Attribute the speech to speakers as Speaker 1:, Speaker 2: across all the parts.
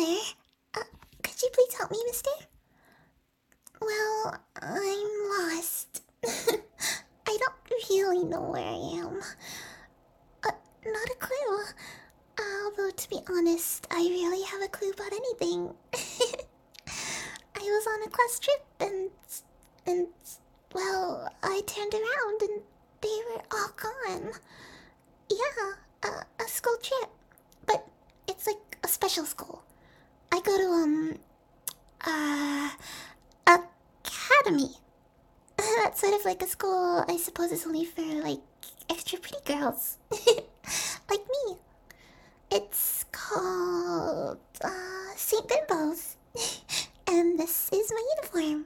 Speaker 1: there. Uh, could you please help me, mister? Well, I'm lost. I don't really know where I am. Not a clue. Although, to be honest, I rarely have a clue about anything. I was on a class trip and, well, I turned around and they were all gone. Yeah, a school trip. But it's like a special school. I go to, academy. That's sort of like a school I suppose is only for, like, extra pretty girls. Like me. It's called, St. Bimbo's. And this is my uniform.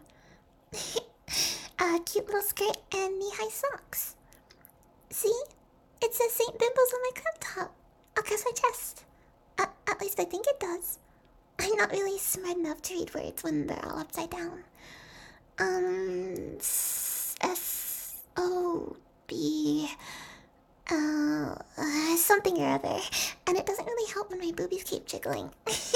Speaker 1: A cute little skirt and knee-high socks. See? It says St. Bimbo's on my crop top. Across my chest. At least I think it does. I'm not really smart enough to read words when they're all upside down. S-O-B... something or other. And it doesn't really help when my boobies keep jiggling.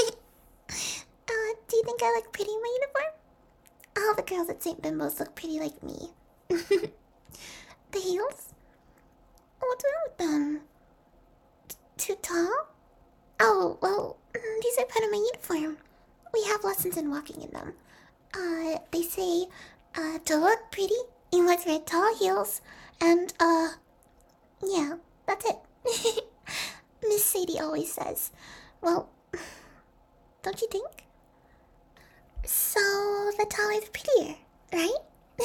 Speaker 1: Do you think I look pretty in my uniform? All the girls at St. Bimbo's look pretty like me. The heels? What's wrong with them? Too tall? Oh, well, these are part of my uniform. We have lessons in walking in them. They say, to look pretty, you must wear tall heels, and, yeah, that's it. Miss Sadie always says. Well, don't you think? So, the taller the prettier, right?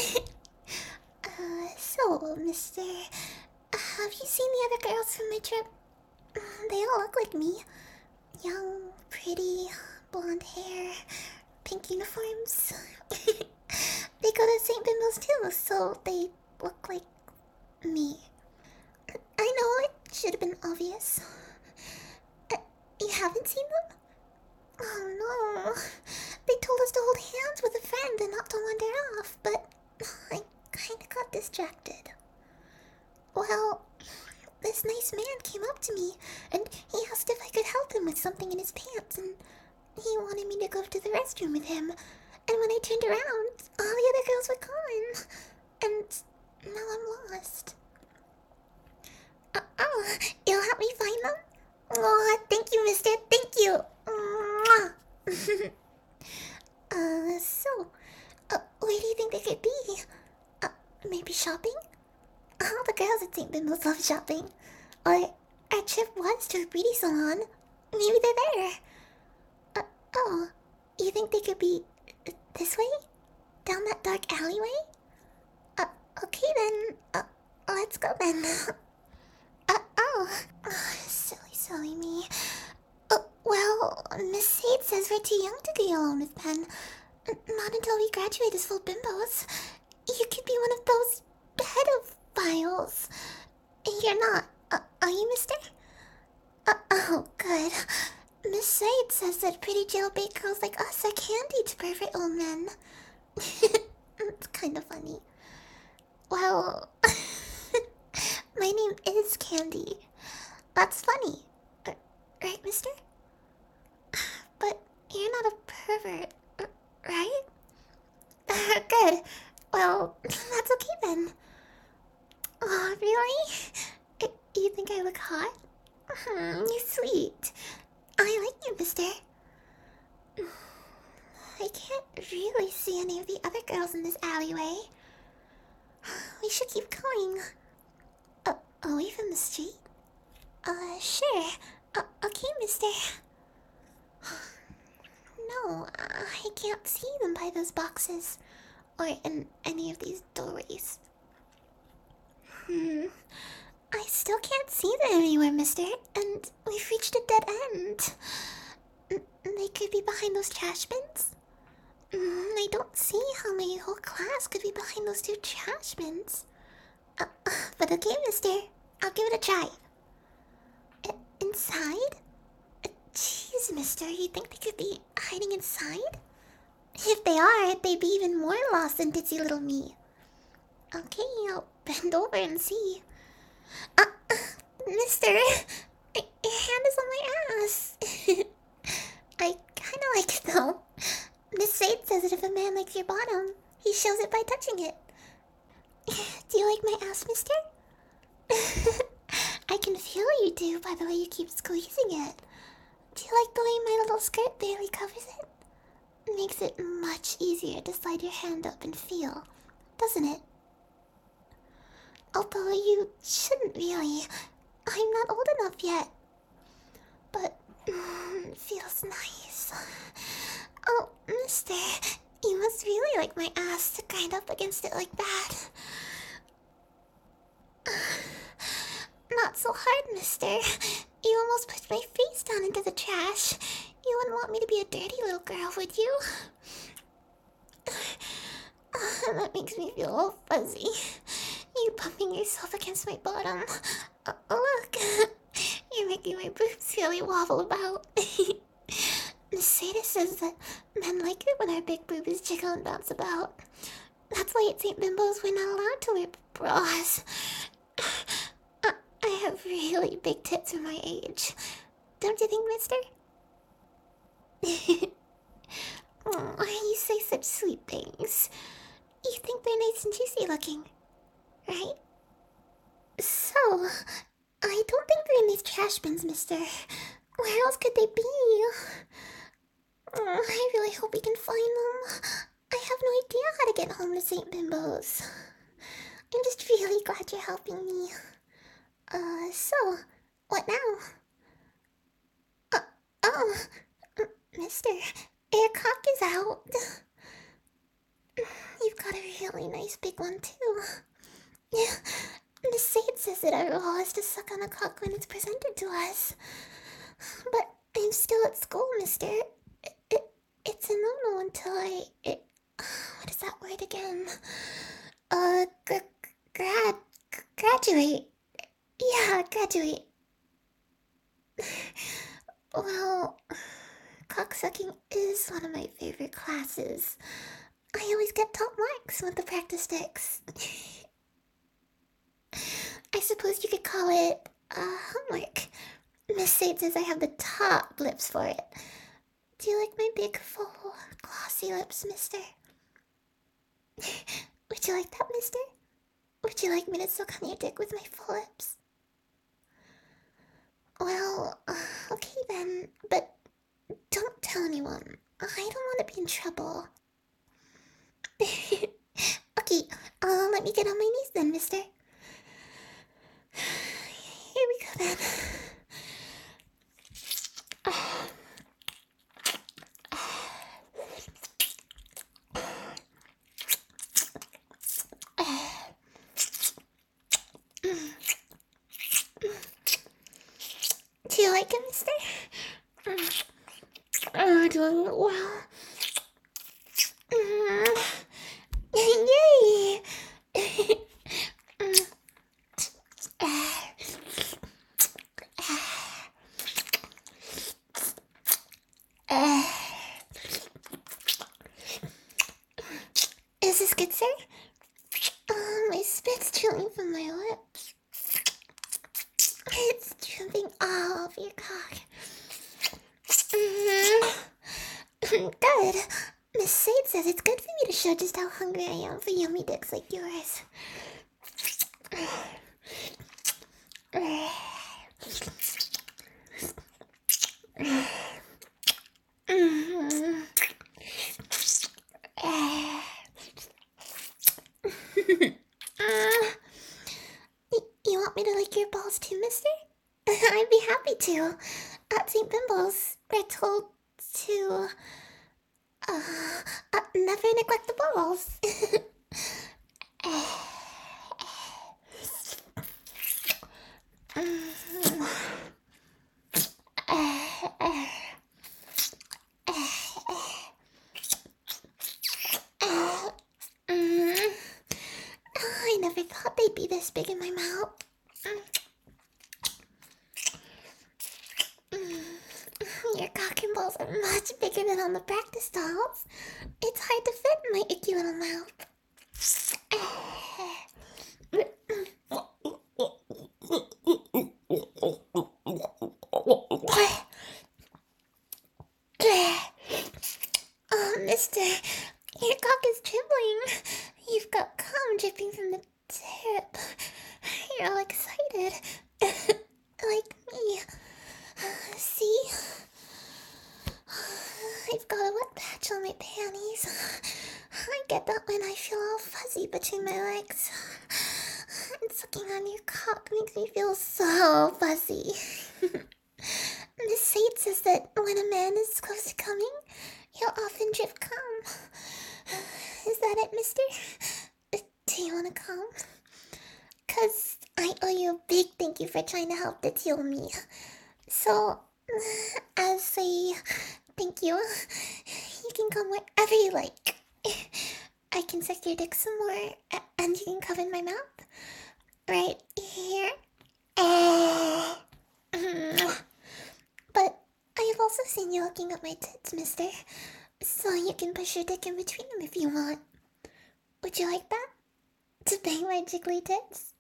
Speaker 1: So, mister, have you seen the other girls from my trip? They all look like me. Young, pretty, blonde hair, pink uniforms. They go to St. Bimbo's too, so they look like me. I know it should have been obvious. You haven't seen them? Oh no. They told us to hold hands with a friend and not to wander off, but I kinda got distracted. Well, this nice man came up to me and he asked if I could help him with something in his pants, and he wanted me to go to the restroom with him. And when I turned around, all the other girls were gone. And now I'm lost. You'll help me find them? Oh, thank you, mister. Thank you. Where do you think they could be? Maybe shopping? All the girls at St. Bimbo's love shopping. Or our trip was to a beauty salon. Maybe they're there. You think they could be this way? Down that dark alleyway? Okay then. Let's go then. Silly me. Well, Miss Sade says we're too young to go alone with Ben. Not until we graduate as full bimbos. You could be one of those pedophiles. You're not, are you, mister? Oh, good. Miss Sade says that pretty jailbait girls like us are candy to pervert old men. It's kind of funny. Well, my name is Candy. That's funny. Right, mister? But you're not a pervert, right? Good. Well, that's okay then. Oh, really? You think I look hot? You're sweet. I like you, mister. I can't really see any of the other girls in this alleyway. We should keep going. Away from the street? Sure. Okay, mister. No, I can't see them by those boxes. Or in any of these doorways. I still can't see them anywhere, mister. And we've reached a dead end. They could be behind those trash bins. I don't see how my whole class could be behind those two trash bins. But okay, mister. I'll give it a try. Inside? Jeez, mister, you think they could be hiding inside? If they are, they'd be even more lost than ditzy little me. Okay, I'll bend over and see. Mister, your hand is on my ass. I kind says that if a man likes your bottom, he shows it by touching it. Do you like my ass, mister? I can feel you do by the way you keep squeezing it. Do you like the way my little skirt barely covers it? Makes it much easier to slide your hand up and feel, doesn't it? Although you shouldn't really. I'm not old enough yet. But it feels nice. Oh, mister, you must really like my ass to grind up against it like that. Not so hard, mister. You almost pushed my face down into the trash. You wouldn't want me to be a dirty little girl, would you? That makes me feel all fuzzy. You bumping yourself against my bottom. Look, you're making my boobs really wobble about. Mercedes says that men like it when our big boobies jiggle and bounce about. That's why at St. Bimbo's we're not allowed to wear bras. I have really big tits for my age. Don't you think, mister? Oh, you say such sweet things. You think they're nice and juicy looking, right? So, I don't think they're in these trash bins, mister. Where else could they be? I really hope we can find them. I have no idea how to get home to St. Bimbo's. I'm just really glad you're helping me. So, what now? Oh, mister, your cock is out. You've got a really nice big one, too. Yeah, Miss Sade says that our role is to suck on a cock when it's presented to us. But I'm still at school, mister. It's a no-no until what is that word again? Graduate. Yeah, graduate. Well, cocksucking is one of my favorite classes. I always get top marks with the practice sticks. I suppose you could call it homework. Miss Sade says I have the top lips for it. Do you like my big, full, glossy lips, mister? Would you like that, mister? Would you like me to suck on your dick with my full lips? Well, okay then, but don't tell anyone. I don't want to be in trouble. Okay, let me get on my knees then, mister. Here we go then. Do you like it, mister? Doing well. Yay! Is this good, sir? My spit's chilling from my lips. It's dripping all over your cock. Good. Miss Sade says it's good for me to show just how hungry I am for yummy dicks like yours. You want me to lick your balls too, mister? I'd be happy to. At St. Bimbo's, we're told to, never neglect the balls. I never thought they'd be this big in my mouth. Your cock and balls are much bigger than on the practice dolls. It's hard to fit in my icky little mouth. Oh, mister, Your cock is dribbling. You've got cum dripping from the tip. You're all excited. Like me. See? I've got a wet patch on my panties. I get that when I feel all fuzzy between my legs. And sucking on your cock makes me feel so fuzzy. Miss Sade says that when a man is close to coming, he'll often drip cum. Is that it, mister? Do you want to come? 'Cause I owe you a big thank you for trying to help the deal me. So, as a thank you, you can come wherever you like. I can suck your dick some more, and you can cover my mouth. Right here. But I have also seen you looking at my tits, mister. So you can push your dick in between them if you want. Would you like that? To bang my jiggly tits?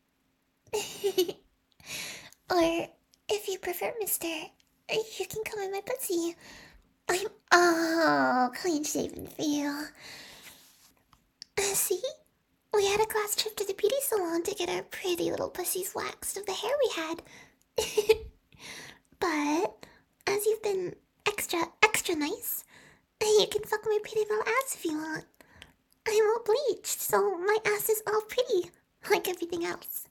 Speaker 1: Or, if you prefer, mister, you can come in my pussy. I'm all clean shaven for you. See? We had a class trip to the beauty salon to get our pretty little pussies waxed of the hair we had. But, as you've been extra nice, you can fuck my pretty little ass if you want. I'm all bleached, so my ass is all pretty, like everything else.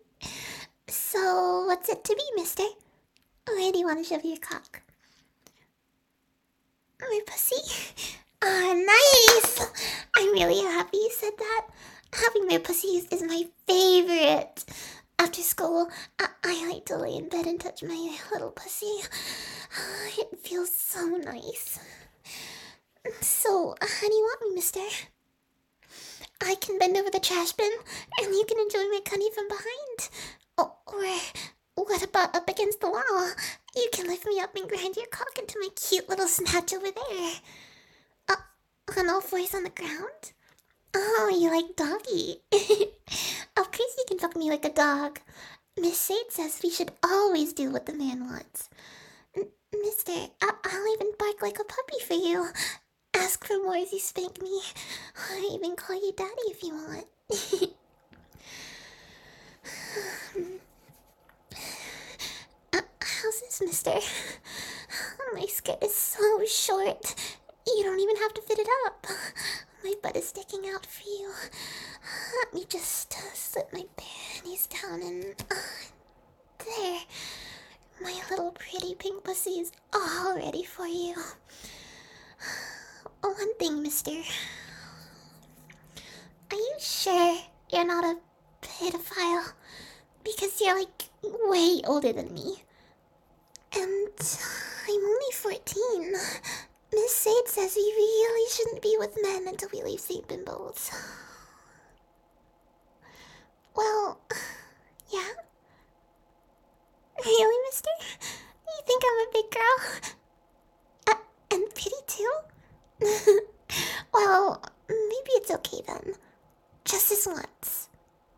Speaker 1: So, what's it to be, mister? Where do you want to shove your cock? My pussy? Ah, nice! I'm really happy you said that. Having my pussy used is my favorite. After school, I like to lay in bed and touch my little pussy. It feels so nice. So, how do you want me, mister? I can bend over the trash bin, and you can enjoy my cunny from behind. Or, what about up against the wall? You can lift me up and grind your cock into my cute little snatch over there. On all fours on the ground? Oh, you like doggy. Of course you can fuck me like a dog. Miss Sade says we should always do what the man wants. Mister, I'll even bark like a puppy for you. Ask for more as you spank me. I even call you daddy if you want. How's this, mister? My skirt is so short. You don't even have to fit it up. My butt is sticking out for you. Let me just slip my panties down and... there. My little pretty pink pussy is all ready for you. One thing, mister. Are you sure you're not a pedophile? Because you're like way older than me. And I'm only 14. Miss Sade says we really shouldn't be with men until we leave St. Bimbos. Well, yeah? Really, mister? You think I'm a big girl? And pretty too? Well, maybe it's okay then. Just this once.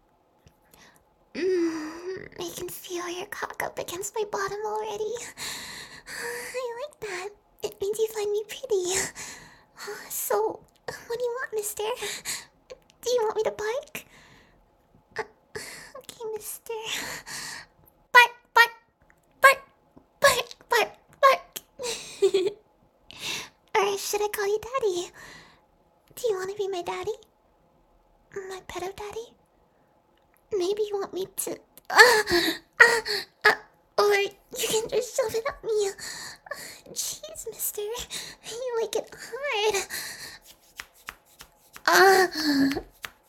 Speaker 1: I can feel your cock up against my bottom already. I like that. It means you find me pretty. So, what do you want, mister? Do you want me to bark? Okay, mister. Bark, bark, bark, bark, bark, bark. Or should I call you daddy? Do you want to be my daddy? My pedo daddy? Maybe you want me to... or you can just shove it up me. Jeez, mister. You like it hard.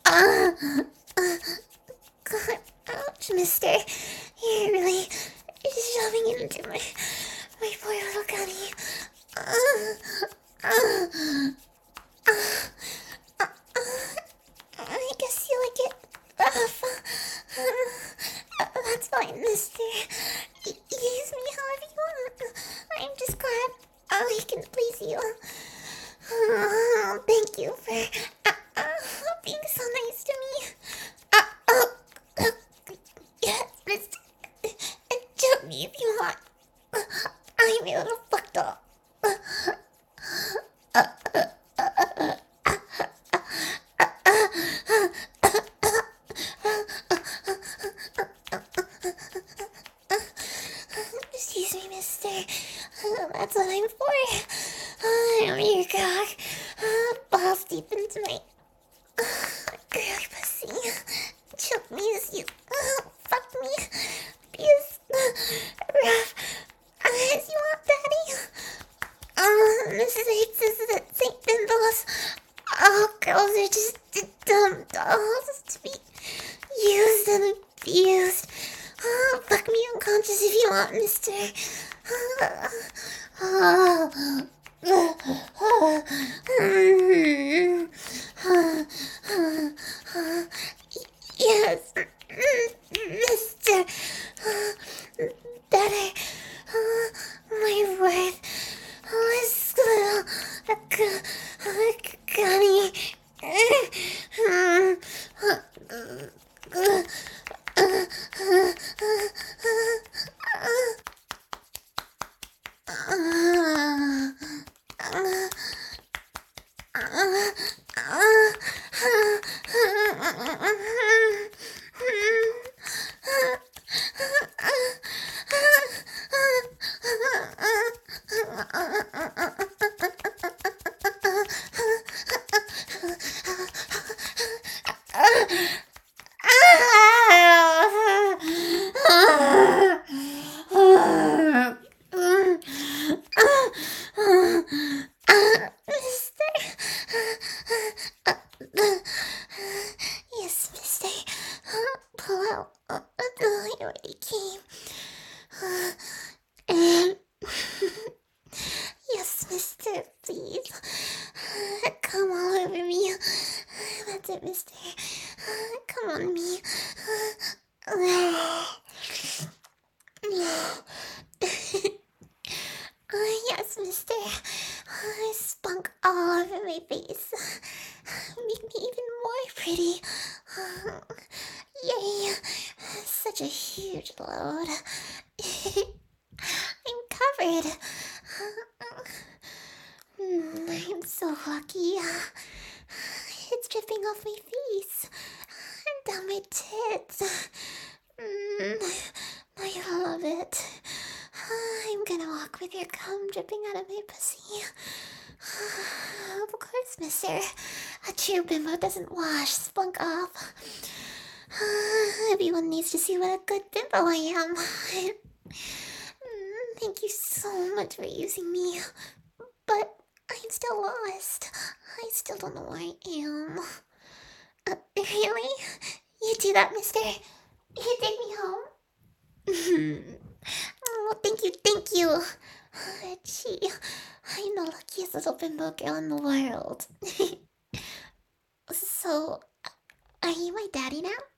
Speaker 1: God, ouch, mister. You're really shoving it into my poor little gunny. I guess you like it rough. That's fine, mister. Use me however you want. I'm just glad I can please you. Thank you for being so nice to me. Yes, mister. Choke me if you want. I'm a little fucked up. That's what I'm for. I'm your cock. Balls deep into my girly pussy. Choke me as you fuck me. Be as rough as you want, Daddy. Mrs. H says that St. Bimbos. All girls are just dumb dolls to be used and abused. Fuck me unconscious if you want, mister. Yes, mister. Daddy, my worth was Gunny. Yes, mister. Pull out. I already came. Yes, mister, please. Come all over me. That's it, mister. Come on me. Yes, mister. Spunk all over my face. Make me even more pretty. Yay. Such a huge load. I'm covered. I'm so lucky. It's dripping off my face and down my tits. I love it. I'm gonna walk with your cum dripping out of my pussy. Of course, mister. A true bimbo doesn't wash spunk off. Everyone needs to see what a good bimbo I am. Thank you so much for using me. But I'm still lost. I still don't know where I am. Really? You do that, mister? You take me home? Oh, thank you, thank you. Gee, I'm the luckiest little bimbo girl in the world. So, are you my daddy now?